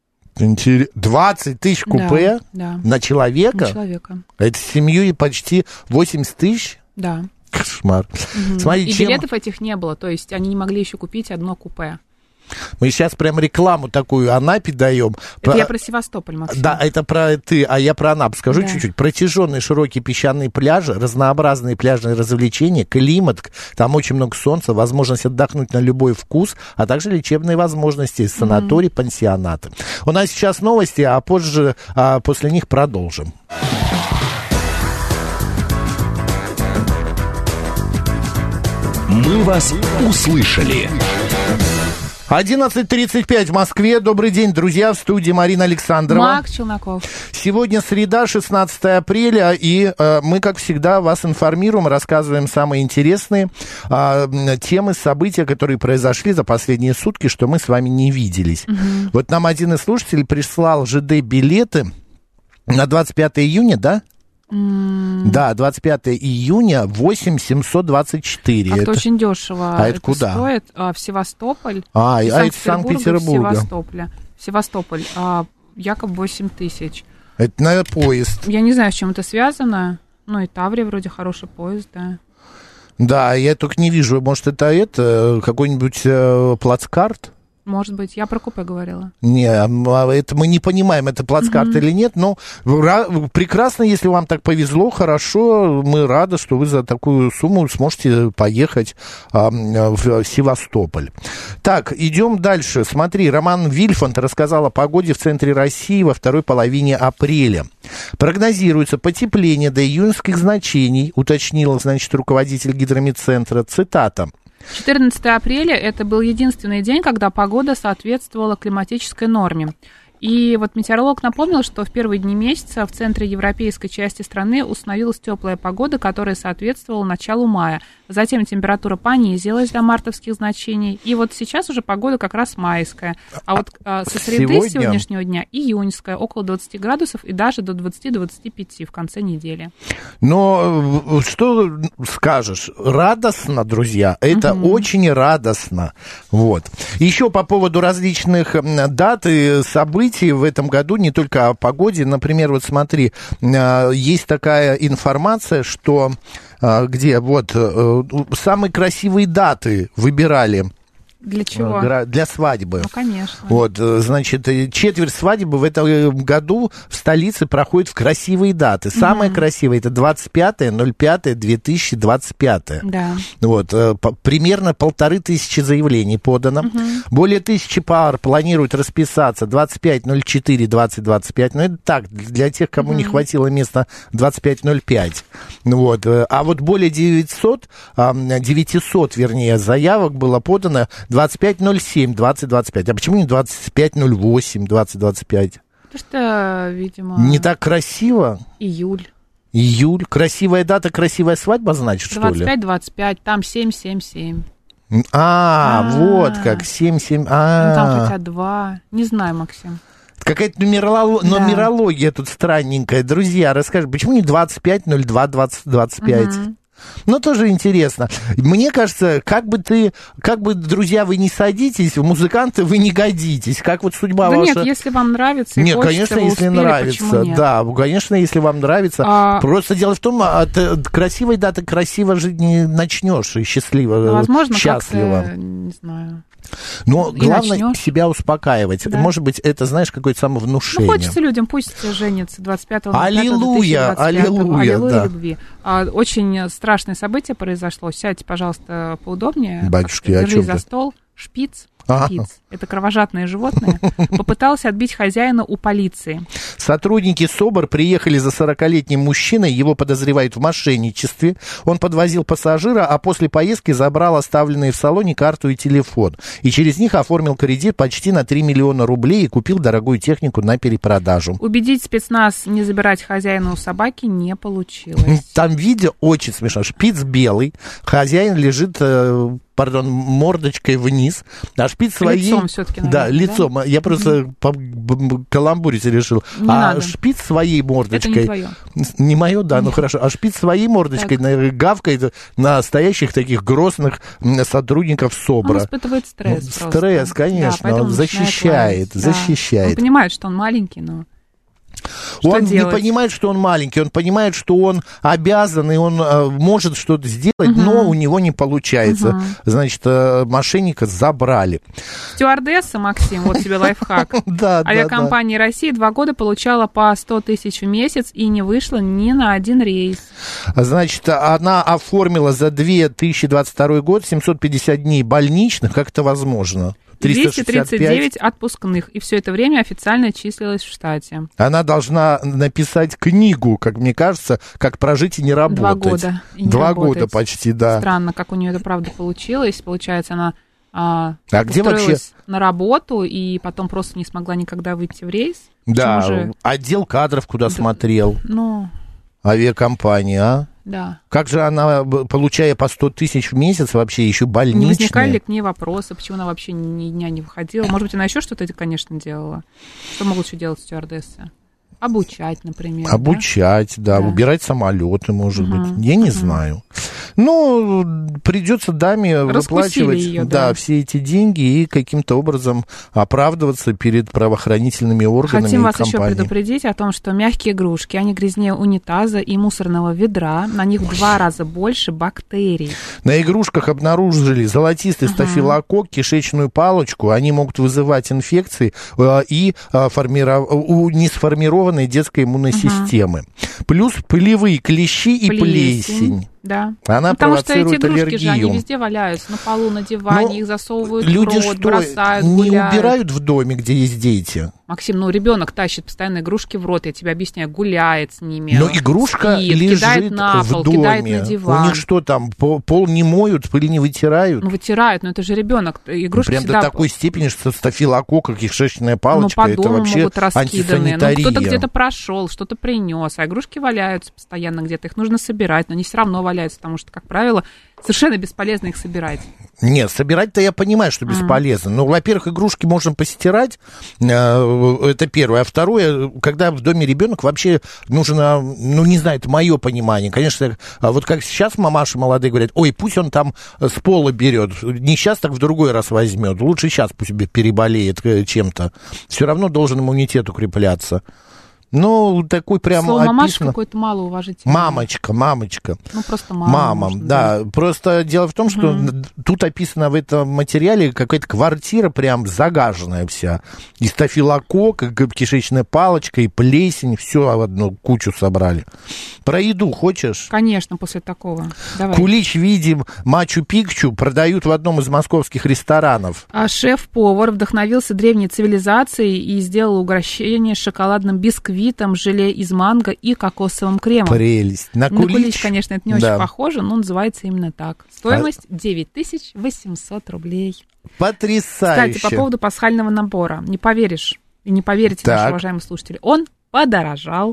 двадцать тысяч купе да, да. на человека? На человека. Это с семьей почти восемьдесят тысяч? Да. Кошмар. Угу. Смотри, и чем... билетов этих не было, то есть они не могли еще купить одно купе. Мы сейчас прям рекламу такую Анапе даем. Это про... я про Севастополь, Максим. Да, это про ты, а я про Анапу скажу да. чуть-чуть. Протяженные широкие песчаные пляжи, разнообразные пляжные развлечения, климат, там очень много солнца, возможность отдохнуть на любой вкус, а также лечебные возможности, санатории, mm-hmm. пансионаты. У нас сейчас новости, а позже, а после них продолжим. Мы вас услышали. одиннадцать тридцать пять в Москве. Добрый день, друзья, в студии Марина Александрова. Мак Челноков. Сегодня среда, шестнадцатое апреля, и э, мы, как всегда, вас информируем, рассказываем самые интересные э, темы, события, которые произошли за последние сутки, что мы с вами не виделись. Угу. Вот нам один из слушателей прислал ЖД-билеты на двадцать пятое июня, да? Mm. Да, двадцать пятое июня, восемь семьсот двадцать четыре. А это... это очень дешево. А это, это куда? Стоит а, в Севастополь. А, а это Санкт-Петербурга. Севастополя. Севастополь, а, якобы восемь тысяч. Это, наверное, поезд. Я не знаю, с чем это связано. Ну, и Таврия вроде хороший поезд, да. Да, я только не вижу, может, это это, какой-нибудь э, плацкарт? Может быть, я про купе говорила. Не, это мы не понимаем, это плацкарт mm-hmm. или нет, но ра- прекрасно, если вам так повезло, хорошо, мы рады, что вы за такую сумму сможете поехать а, в Севастополь. Так, идем дальше. Смотри, Роман Вильфанд рассказал о погоде в центре России во второй половине апреля. Прогнозируется потепление до июньских значений, уточнил, значит, руководитель гидромедцентра, цитата. четырнадцатое апреля – это был единственный день, когда погода соответствовала климатической норме. И вот метеоролог напомнил, что в первые дни месяца в центре европейской части страны установилась теплая погода, которая соответствовала началу мая. Затем температура понизилась до мартовских значений. И вот сейчас уже погода как раз майская. А вот а, со среды Сегодня... сегодняшнего дня июньская, около двадцати градусов и даже до двадцати-двадцати пяти в конце недели. Но что скажешь? Радостно, друзья. Это угу. очень радостно. Вот. Еще по поводу различных дат и событий в этом году, не только о погоде. Например, вот смотри, есть такая информация, что где вот самые красивые даты выбирали. Для чего? Для свадьбы. Ну, конечно. Вот, значит, четверть свадьбы в этом году в столице проходит в красивые даты. Самая mm-hmm. красивая — это двадцать пятое ноль пятое две тысячи двадцать пятое. Да. Вот, по, примерно полторы тысячи заявлений подано. Mm-hmm. Более тысячи пар планируют расписаться двадцать пятое ноль четыре двадцать двадцать пять. Ну, это так, для тех, кому mm-hmm. не хватило места двадцать пятое ноль пять. Вот. А вот более девятисот, девятисот, вернее, заявок было подано двадцать пятое ноль семь двадцать двадцать пять. А почему не двадцать пятое ноль восемь двадцать двадцать пять? Потому что, видимо... Не так красиво? Июль. Июль. Красивая дата, красивая свадьба, значит, что ли? двадцать пять двадцать пять, там семь семь семь. А, А-а-а. Вот как, семь семь. А-а-а. Ну, там хотя два. Не знаю, Максим. Какая-то нумеролог... да. нумерология тут странненькая. Друзья, расскажи, почему не двадцать пять ноль два двадцать двадцать пять? Угу. Ну, тоже интересно. Мне кажется, как бы ты, как бы, друзья, вы не садитесь, в музыканты вы не годитесь. Как вот судьба да ваша... нет, если вам нравится и нет, хочется, конечно, вы если успели, нравится. Да, конечно, если вам нравится. А... Просто дело в том, от красивой даты красиво жить не начнешь, и счастливо, ну, возможно, счастливо. Как-то, не знаю... Но и главное начнёшь. Себя успокаивать. Да. Может быть, это, знаешь, какое-то самовнушение. Ну, хочется людям, пусть женятся двадцать пятого Аллилуйя, аллилуйя, аллилуйя да. любви. А, очень страшное событие произошло. Сядьте, пожалуйста, поудобнее. Батюшки, о чем за ты? стол. Шпиц. Ага. Шпиц. Это кровожадное животное. Попытался отбить хозяина у полиции. Сотрудники СОБР приехали за сорокалетним мужчиной. Его подозревают в мошенничестве. Он подвозил пассажира, а после поездки забрал оставленные в салоне карту и телефон. И через них оформил кредит почти на три миллиона рублей и купил дорогую технику на перепродажу. Убедить спецназ не забирать хозяина у собаки не получилось. Там видео очень смешно. Шпиц белый, хозяин лежит... пардон, мордочкой вниз, а шпиц своей... Лицом все-таки, наверное, да? лицом. Да? Я просто mm-hmm. по каламбурить решил. Не а надо. Шпиц своей мордочкой... Это не твое. Не мое, да, ну хорошо. А шпиц своей мордочкой наверное, гавкает на настоящих таких грозных сотрудников СОБРа. Он испытывает стресс ну, просто. Стресс, конечно. Да, он защищает, да. защищает. Он понимает, что он маленький, но... Что он делать? Не понимает, что он маленький, он понимает, что он обязан, и он э, может что-то сделать, uh-huh. но у него не получается. Uh-huh. Значит, э, мошенника забрали. Стюардесса, Максим, вот тебе лайфхак. Да, Авиакомпания России два года получала по сто тысяч в месяц и не вышла ни на один рейс. Значит, она оформила за две тысячи двадцать второй год семьсот пятьдесят дней больничных. Как это возможно? двести тридцать девять отпускных, и все это время официально числилась в штате. Она должна написать книгу, как мне кажется, как прожить и не работать. Два года. И не Два работать. года почти, да. Странно, как у нее это правда получилось. Получается, она а, а где вообще на работу и потом просто не смогла никогда выйти в рейс. Да, же... отдел кадров куда да. смотрел. Ну... Авиакомпания, а? Да. Как же она, получая по сто тысяч в месяц, вообще еще больничные? Не возникали ли к ней вопросы, почему она вообще ни дня не выходила? Может быть, она еще что-то, конечно, делала? Что могут еще делать стюардессы? Обучать, например. Обучать, да, да. да. Убирать самолеты, может угу. быть. Я не угу. знаю. Ну, придется даме выплачивать ее, да, да. все эти деньги и каким-то образом оправдываться перед правоохранительными органами. Хотим и вас компанией. еще предупредить о том, что мягкие игрушки, они грязнее унитаза и мусорного ведра, на них в два раза больше бактерий. На игрушках обнаружили золотистый uh-huh. стафилококк, кишечную палочку, они могут вызывать инфекции и формиров... у несформированной детской иммунной uh-huh. системы. Плюс пылевые клещи и плесень. плесень. Да. Она Потому что эти провоцирует игрушки аллергию. же, они везде валяются, на полу, на диване, Но их засовывают люди в рот, что, бросают, не гуляют. убирают в доме, где есть дети? Максим, ну ребенок тащит постоянно игрушки в рот, я тебе объясняю, гуляет с ними. Но игрушка спит, лежит кидает на пол, в доме. кидает на диван. У них что там, пол не моют, пыль не вытирают? Ну, вытирают, но это же ребенок. Игрушки Прям всегда... до такой степени, что стафилококк, кишечная Ну, палочка, по это дому вообще могут раскиданы. Ну, антисанитария. кто-то где-то прошел, что-то принес, а игрушки валяются постоянно где-то. Их нужно собирать, но они все равно валяются, потому что, как правило, совершенно бесполезно их собирать. Нет, собирать-то я понимаю, что бесполезно. Mm. Ну, во-первых, игрушки можно постирать, э, это первое. А второе, когда в доме ребенок, вообще нужно, ну, не знаю, это мое понимание. Конечно, вот как сейчас мамаши молодые говорят, ой, пусть он там с пола берет. Не сейчас, так в другой раз возьмет. Лучше сейчас пусть переболеет чем-то. Все равно должен иммунитет укрепляться. Ну, такой прям слово описано. мамашка какое-то малоуважительное. Мамочка, мамочка. Ну, просто мама. Мама, может, да. да. Просто дело в том, что угу. тут описано в этом материале какая-то квартира прям загаженная вся. И стафилококк, и кишечная палочка, и плесень, все в одну кучу собрали. Про еду хочешь? Конечно, после такого. Давай. Кулич в виде Мачу-Пикчу продают в одном из московских ресторанов. А шеф-повар вдохновился древней цивилизацией и сделал угощение с шоколадным бисквитом, желе из манго и кокосовым кремом. Прелесть. На кулич, На кулич, конечно, это не да. очень похоже, но называется именно так. Стоимость девять тысяч восемьсот рублей. Потрясающе. Кстати, по поводу пасхального набора. Не поверишь и не поверите, так. наши уважаемые слушатели. Он подорожал.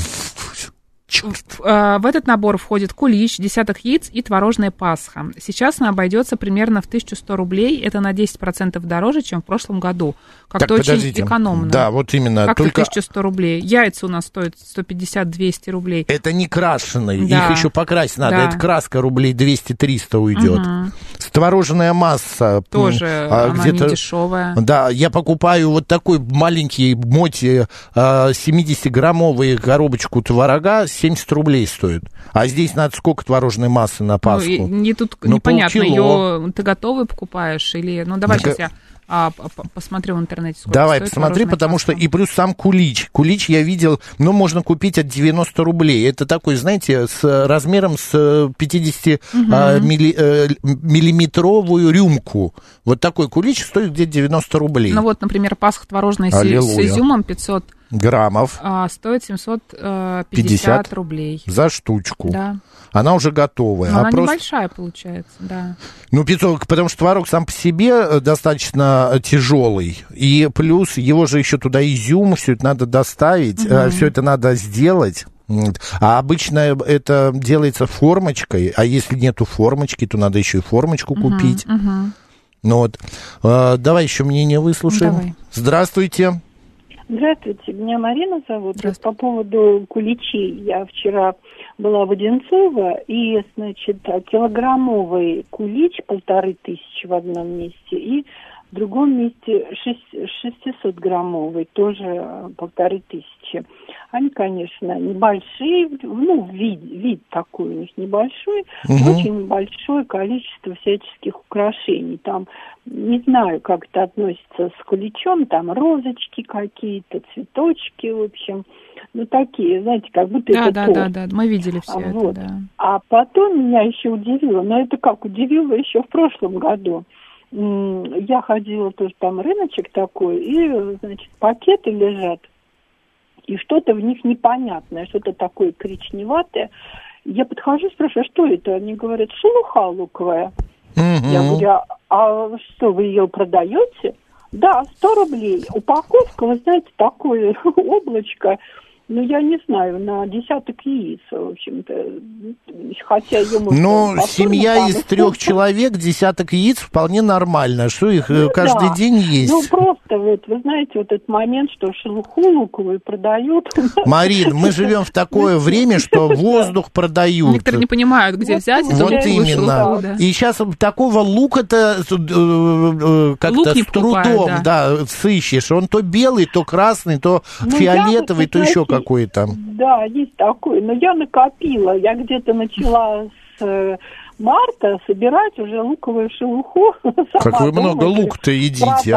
Черт. В, в этот набор входит кулич, десяток яиц и творожная пасха. Сейчас она обойдется примерно в тысячу сто рублей. Это на десять процентов дороже, чем в прошлом году. Как-то очень подождите. экономно. Да, вот именно. Как-то только... тысяча сто рублей. Яйца у нас стоят сто пятьдесят - двести рублей. Это не крашеные, да. их еще покрасить надо. Да. Это краска рублей двести-триста уйдет. Угу. Творожная масса. Тоже а, она где-то... не дешевая. Да, я покупаю вот такой маленький моти семидесятиграммовую коробочку творога, семьдесят рублей стоит. А здесь надо сколько творожной массы на Пасху? Ну, и, и тут ну, непонятно, полкило. Ее ты готовый покупаешь или... Ну, давай Так... сейчас я а, посмотрю в интернете, сколько Давай, стоит посмотри, потому паста. что и плюс сам кулич. Кулич я видел, ну, можно купить от девяносто рублей. Это такой, знаете, с размером с пятидесятимиллиметровую рюмку. Вот такой кулич стоит где-то девяносто рублей. Ну, вот, например, Пасха творожная с, с изюмом пятьсот граммов. А, стоит семьсот пятьдесят пятьдесят рублей. За штучку. Да. Она уже готовая. Но а она просто... небольшая получается, да. Ну, пятьсот, потому что творог сам по себе достаточно тяжелый. И плюс его же еще туда изюм, все это надо доставить, угу. все это надо сделать. А обычно это делается формочкой, а если нету формочки, то надо еще и формочку угу, купить. Угу. Ну вот. А, давай еще мнение выслушаем. Давай. Здравствуйте. Здравствуйте, меня Марина зовут. По поводу куличей. Я вчера была в Одинцово, и, значит, килограммовый кулич полторы тысячи в одном месте, и в другом месте шестисотграммовый, тоже полторы тысячи. Они, конечно, небольшие, ну, вид, вид такой у них небольшой, угу. очень большое количество всяческих украшений. Там, не знаю, как это относится с куличом, там розочки какие-то, цветочки, в общем, ну, такие, знаете, как будто да, это да, торт. Да, да, да, мы видели все вот. это, да. А потом меня еще удивило, но это как, удивило еще в прошлом году. Я ходила тоже, там рыночек такой, и, значит, пакеты лежат, и что-то в них непонятное, что-то такое коричневатое. Я подхожу, спрашиваю, а что это? Они говорят, шелуха луковая. Mm-hmm. Я говорю, а, а что, вы ее продаете? Да, сто рублей. Упаковка, вы знаете, такое облачко, ну, я не знаю, на десяток яиц, в общем-то, хотя ее можно... Ну, семья из трех человек, десяток яиц вполне нормально, что их ну, каждый да. день есть. Ну, просто вот, вы знаете, вот этот момент, что шелуху луковую продают... Марин, мы живем в такое время, что воздух продают. Некоторые не понимают, где взять эту вот именно. Да. И сейчас такого лука-то как-то Лук с трудом покупают, да. да, сыщешь. Он то белый, то красный, то ну, фиолетовый, то еще какой-то. Да, есть такой. Но я накопила. Я где-то начала с э, марта собирать уже луковую шелуху. Как вы много лука-то едите, а?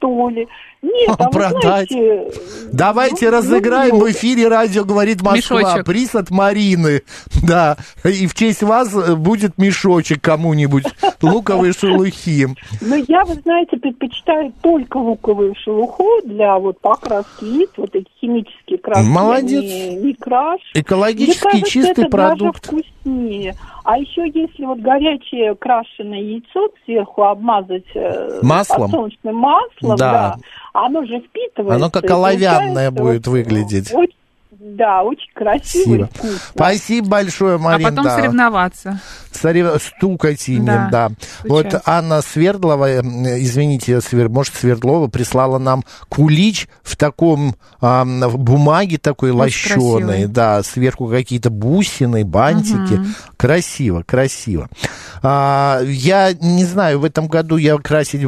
что ли? Нет, а продать. Вы знаете, давайте ну, разыграем ну, в эфире «Радио говорит Москва». Мешочек. Приз от Марины. Да. И в честь вас будет мешочек кому-нибудь. Луковые шелухи. Ну, я, вы знаете, предпочитаю только луковую шелуху для вот покраски лиц. Вот эти химические краски. Молодец. Не, не краш. Экологически Мне кажется, чистый это продукт. Даже вкуснее. А еще если вот горячее крашеное яйцо сверху обмазать маслом, подсолнечным маслом, да. да, оно же впитывается. Оно как оловянное будет вот, выглядеть. Очень, да, очень красиво и вкусно. Спасибо большое, Марина. А потом да. соревноваться. Сорев... Стукать ими, да. да. Вот Анна Свердлова, извините, Свер... может, Свердлова прислала нам кулич в таком а, в бумаге такой лощеной, да, сверху какие-то бусины, бантики. Угу. Красиво, красиво. А, я не знаю, в этом году я красить,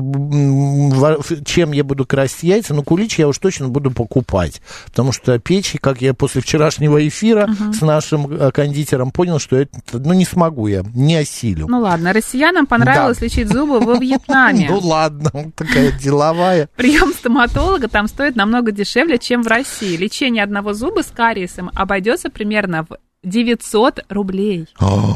чем я буду красить яйца, но кулич я уж точно буду покупать, потому что печь, как я после вчерашнего эфира угу. с нашим кондитером понял, что это, ну, не смогу я, не осилю. Ну ладно, россиянам понравилось да. лечить зубы во Вьетнаме. Ну ладно, такая деловая. Прием стоматолога там стоит намного дешевле, чем в России. Лечение одного зуба с кариесом обойдется примерно в девятьсот рублей.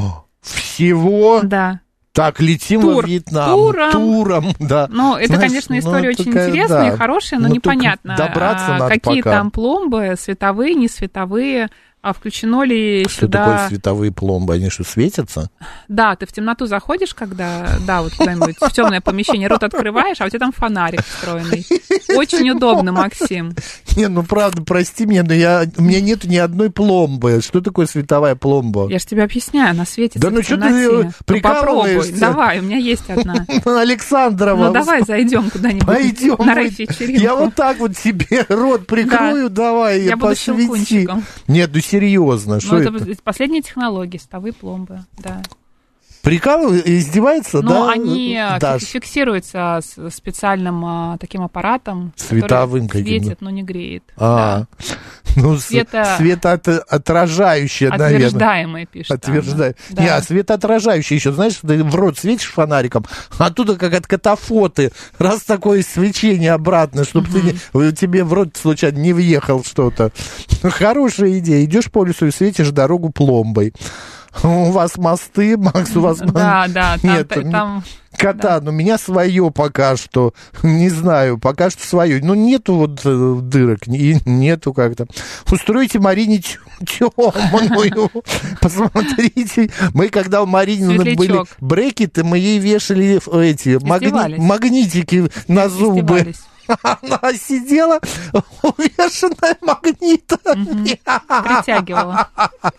Всего? Да. Так, летим Тур. во Вьетнам. Туром. Туром, да. Ну, это, Знаешь, конечно, история ну, очень такая, интересная да. и хорошая, но, но непонятно, а, какие пока. там пломбы, световые, не световые, а включено ли что сюда... Что такое световые пломбы? Они что, светятся? Да, ты в темноту заходишь, когда, да, вот куда-нибудь в темное помещение, рот открываешь, а у тебя там фонарик встроенный. Очень удобно, Максим. Не, ну правда, прости меня, но я, у меня нет ни одной пломбы. Что такое световая пломба? Я же тебе объясняю, она светится да, ну, в темноте. Ну что ты попробуй, давай, у меня есть одна. Александрова. Ну давай зайдем куда-нибудь. Пойдем. На рэп-вечеринку. Я вот так вот себе рот прикрою, да. давай, я буду посвети. щелкунчиком. Нет, ну серьезно. Ну, это, это последние технологии, световые пломбы, да. Прикалывает, издевается, но да? Но они Даш. фиксируются с специальным а, таким аппаратом, световым который светит, но не греет. А, да. ну, Света... светоотражающее, наверное. Отверждаемое, пишет. Отверждаемое. Да. Не, а светоотражающее еще, знаешь, ты в рот светишь фонариком, оттуда как от катафоты, раз такое свечение обратно, чтобы угу. ты, тебе в рот случайно не въехал что-то. Хорошая идея. Идешь по лесу и светишь дорогу пломбой. У вас мосты, Макс, у вас... Да, да, там... Нет, там... Кота, да. но у меня свое пока что, не знаю, пока что свое. Ну, нету вот дырок, и нету как-то. Устройте Марине темную, посмотрите. Мы, когда у Марины были брекеты, мы ей вешали эти магни... магнитики на зубы. Она сидела, увешанная магнитами. Притягивала.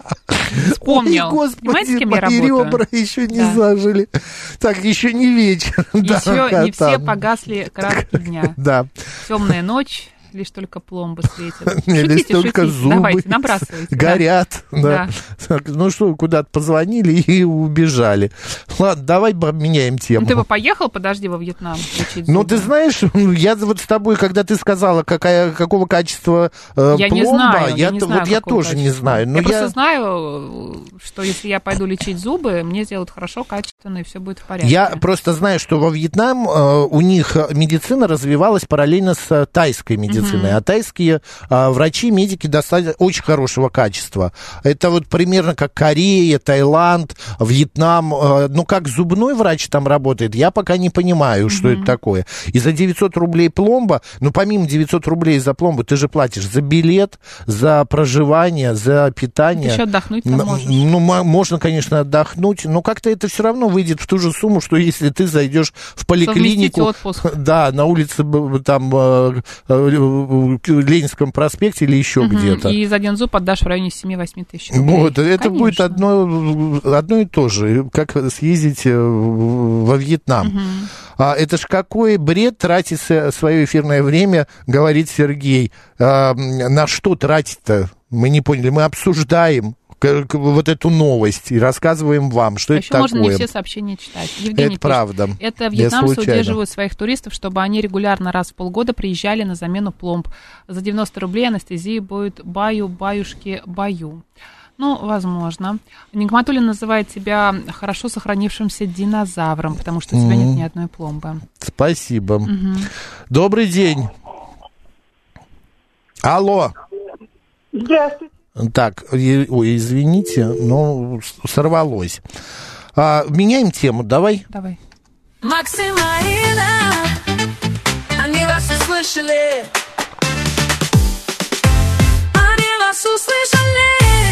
Вспомнил. Ой, господи, понимаете, с кем мои я работаю? ребра еще не да. зажили. Так, еще не вечер. Еще да, не все погасли краски дня. Да. Темная ночь. Лишь только пломбы светят. Лишь только зубы Давайте, набрасывайте. горят. Да. Да. Ну что, куда-то позвонили и убежали. Ладно, давай меняем тему. Ну, ты бы поехал, подожди, во Вьетнам лечить зубы? Ну, ты знаешь, я вот с тобой, когда ты сказала, какая, какого качества э, я пломба, не знаю, я, я, не знаю, вот я тоже качества. не знаю. Но я, я просто знаю, что если я пойду лечить зубы, мне сделают хорошо, качественно, и все будет в порядке. Я просто знаю, что во Вьетнам э, у них медицина развивалась параллельно с тайской медициной, uh-huh. а тайские э, врачи, медики достаточно очень хорошего качества. Это вот примерно как Корея, Таиланд, Вьетнам. Э, ну, как зубной врач там работает, я пока не понимаю, uh-huh. что это такое. И за девятьсот рублей пломба, ну, помимо девятьсот рублей за пломбу, ты же платишь за билет, за проживание, за питание. Ты еще отдохнуть там можешь. Ну, можно, конечно, отдохнуть, но как-то это все равно выйдет в ту же сумму, что если ты зайдешь в поликлинику, да, на улице там Ленинском проспекте или еще угу. где-то. И за один зуб отдашь в районе семь-восемь тысяч рублей. Вот, это конечно. Будет одно, одно и то же, как съездить во Вьетнам. Угу. А это ж какой бред тратить свое эфирное время, говорит Сергей. А, на что тратить-то? Мы не поняли, мы обсуждаем вот эту новость и рассказываем вам, что а это еще такое. можно не все сообщения читать. Евгений это пишет, правда. Это вьетнамцы удерживают своих туристов, чтобы они регулярно раз в полгода приезжали на замену пломб. За девяносто рублей анестезии будет баю-баюшки-баю. Ну, возможно. Нигматуллин называет тебя хорошо сохранившимся динозавром, потому что у тебя mm-hmm. нет ни одной пломбы. Спасибо. Mm-hmm. Добрый день. Алло. Здравствуйте. Так, ой, извините, но сорвалось. А, меняем тему, давай. Давай. Макс и Марина, они вас услышали. Они вас услышали.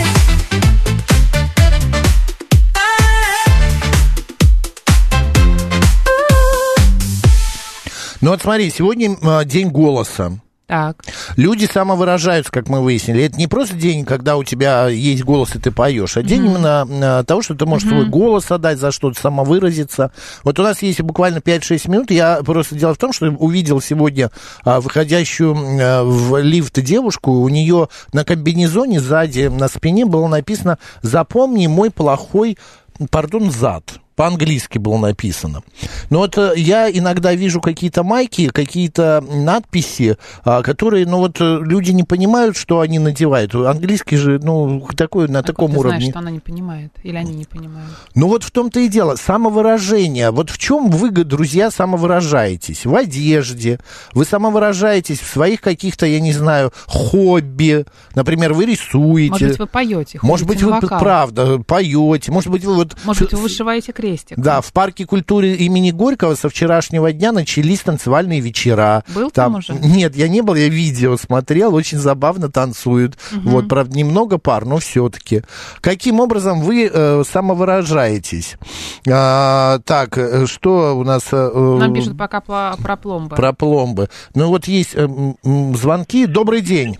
Ну вот смотри, сегодня э, день голоса. Так. Люди самовыражаются, как мы выяснили. Это не просто день, когда у тебя есть голос, и ты поешь, а день mm-hmm. именно того, что ты можешь mm-hmm. свой голос отдать за что-то, самовыразиться. Вот у нас есть буквально пять-шесть минут. Я просто дело в том, что увидел сегодня а, выходящую а, в лифт девушку. У нее на комбинезоне сзади, на спине было написано «Запомни мой плохой, пардон, зад». По-английски было написано. Но вот я иногда вижу какие-то майки, какие-то надписи, которые, ну вот, люди не понимают, что они надевают. Английский же, ну, такой, на а таком ты уровне. Знаешь, что она не понимает? Или они не понимают? Ну вот в том-то и дело. Самовыражение. Вот в чем вы, друзья, самовыражаетесь? В одежде. Вы самовыражаетесь в своих каких-то, я не знаю, хобби. Например, вы рисуете. Может быть, вы поете. Может быть, вы, вокал. правда, поете. Может быть, вы вот... Может быть, вы вышиваете крестик. Да, в парке культуры имени Горького со вчерашнего дня начались танцевальные вечера. Был там, там уже? Нет, я не был, я видео смотрел, очень забавно танцуют. Угу. Вот, правда, немного пар, но все-таки. Каким образом вы э, самовыражаетесь? А, так, что у нас... Э, Нам пишут пока про, про пломбы. Про пломбы. Ну вот есть э, звонки. Добрый день.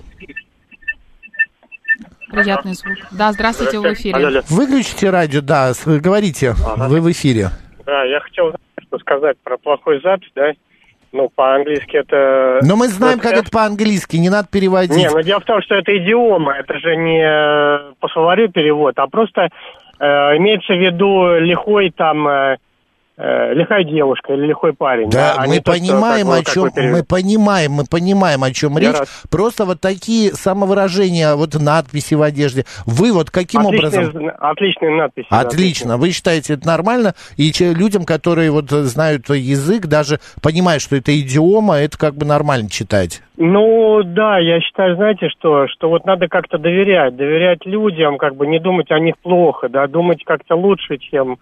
Приятный звук. Да, здравствуйте, вы в эфире. Алло, алло. Выключите радио, да, говорите, ага. Вы в эфире. Да, я хотел что сказать про плохой зад, да. Ну, по-английски это... Но мы знаем, как это по-английски, не надо переводить. Не, но дело в том, что это идиома, это же не по словарю перевод, а просто э, имеется в виду лихой там... Э, лихая девушка или лихой парень. Да, да? мы понимаем, о чем мы понимаем, мы понимаем, о чем Я речь. рад. Просто вот такие самовыражения, вот надписи в одежде. Вы вот каким отличные, образом? Отличные надписи. Отлично. Да, вы считаете это нормально? И че, людям, которые вот знают язык, даже понимают, что это идиома, это как бы нормально читать. Ну, да, я считаю, знаете, что, что вот надо как-то доверять, доверять людям, как бы не думать о них плохо, да, думать как-то лучше, чем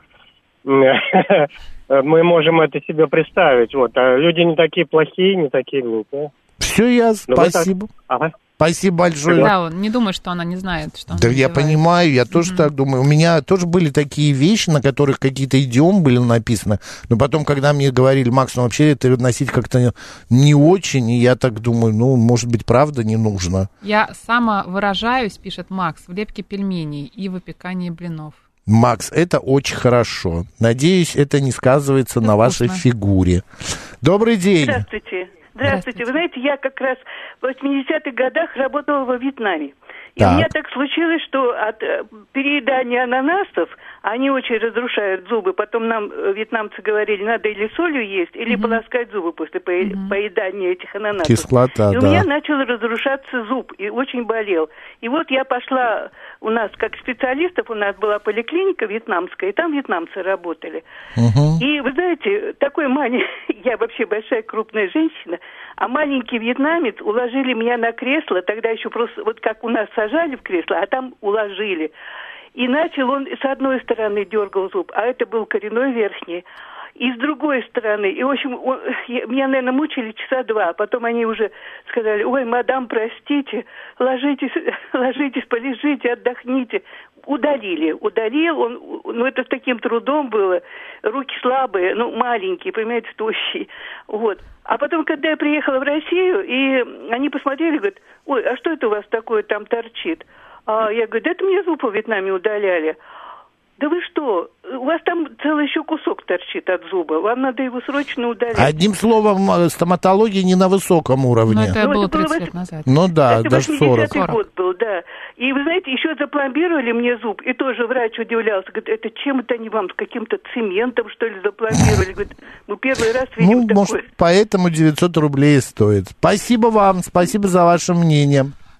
мы можем это себе представить. Вот. А люди не такие плохие, не такие глупые. Все ясно, спасибо. Ага. Спасибо большое. Да, он не думает, что она не знает, что она Да, я надевает. понимаю, я тоже mm-hmm. так думаю. У меня тоже были такие вещи, на которых какие-то идиомы были написаны. Но потом, когда мне говорили, Макс, ну вообще это носить как-то не очень, и я так думаю, ну, может быть, правда не нужно. Я самовыражаюсь, пишет Макс, в лепке пельменей и в выпекании блинов. Макс, это очень хорошо. Надеюсь, это не сказывается это на вкусно. Вашей фигуре. Добрый день. Здравствуйте. Здравствуйте. Вы знаете, я как раз в восьмидесятых годах работала во Вьетнаме. И так. у меня так случилось, что от переедания ананасов они очень разрушают зубы. Потом нам вьетнамцы говорили, надо или солью есть, или mm-hmm. полоскать зубы после mm-hmm. поедания этих ананасов. Кислота, и да. у меня начал разрушаться зуб, и очень болел. И вот я пошла, у нас как специалистов, у нас была поликлиника вьетнамская, и там вьетнамцы работали. Mm-hmm. И вы знаете, такой маленький, я вообще большая крупная женщина, а маленький вьетнамец уложили меня на кресло, тогда еще просто, вот как у нас сажали в кресло, а там уложили. И начал он с одной стороны дергал зуб, а это был коренной верхний, и с другой стороны. И, в общем, он, я, меня, наверное, мучили часа два. Потом они уже сказали, ой, мадам, простите, ложитесь, ложитесь, полежите, отдохните. Удалили, удалил, он, ну, это с таким трудом было, руки слабые, ну, маленькие, понимаете, тощие, вот. А потом, когда я приехала в Россию, и они посмотрели, говорят, ой, а что это у вас такое там торчит? А я говорю, да это мне зуб в Вьетнаме удаляли. Да вы что, у вас там целый еще кусок торчит от зуба, вам надо его срочно удалять. Одним словом, стоматология не на высоком уровне. Ну, это ну, было это тридцать было... лет назад. Ну да, это даже сорок. восьмидесятый год был, да. И вы знаете, еще запломбировали мне зуб, и тоже врач удивлялся, говорит, это чем это они вам, с каким-то цементом, что ли, запломбировали? Говорит, мы первый раз видим ну, такое. Может, поэтому девятьсот рублей стоит. Спасибо вам, спасибо за ваше мнение.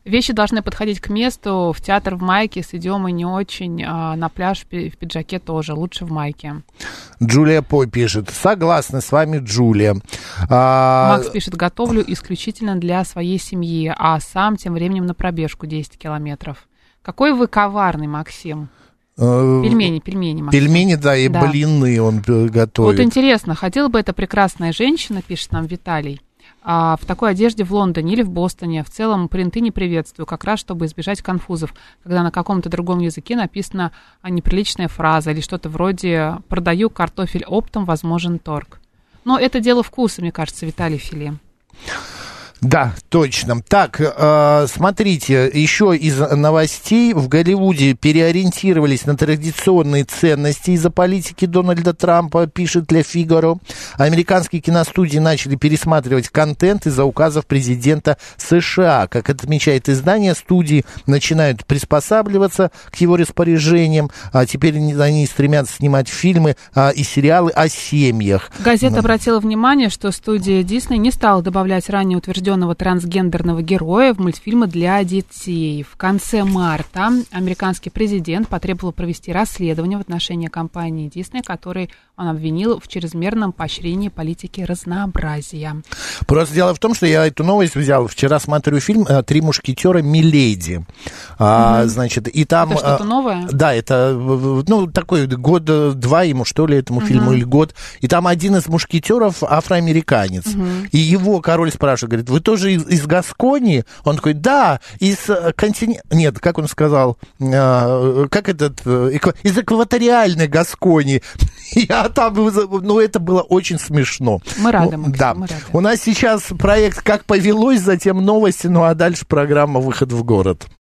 Вещи должны подходить к месту. В театр в майке, с идиомой не очень. А на пляж в пиджаке тоже. Лучше в майке. Джулия Пой пишет. Согласна с вами, Джулия. А... Макс пишет. Готовлю исключительно для своей семьи, а сам тем временем на пробежку десять километров. Какой вы коварный, Максим. Пельмени, пельмени, Максим. Пельмени, да, и да. блины он готовит. Вот интересно, хотела бы эта прекрасная женщина, пишет нам Виталий, а, в такой одежде в Лондоне или в Бостоне. В целом принты не приветствую, как раз чтобы избежать конфузов, когда на каком-то другом языке написана неприличная фраза или что-то вроде «продаю картофель оптом, возможен торг». Но это дело вкуса, мне кажется, Виталий Фили. Да, точно. Так, э, смотрите, еще из новостей. В Голливуде переориентировались на традиционные ценности из-за политики Дональда Трампа, пишет Ле Фигаро. Американские киностудии начали пересматривать контент из-за указов президента США. Как отмечает издание, студии начинают приспосабливаться к его распоряжениям. А теперь они стремятся снимать фильмы а, и сериалы о семьях. Газета обратила внимание, что студия Disney не стала добавлять ранее утвержденные трансгендерного героя в мультфильмы для детей. В конце марта американский президент потребовал провести расследование в отношении компании Disney, которой он обвинил в чрезмерном поощрении политики разнообразия. Просто дело в том, что я эту новость взял. Вчера смотрю фильм «Три мушкетера. Миледи». Угу. А, значит, и там... Это что-то новое? Да, это, ну, такой год-два ему, что ли, этому угу. фильму, или год. И там один из мушкетеров афроамериканец. Угу. И его король спрашивает, говорит, вы тоже из, из Гасконии? Он такой, да, из континента... Нет, как он сказал? Э, как этот... Э, из экваториальной Гасконии. Я там... Ну, это было очень смешно. Мы рады, Максим, да. мы рады. У нас сейчас проект «Как повелось», затем новости, ну а дальше программа «Выход в город».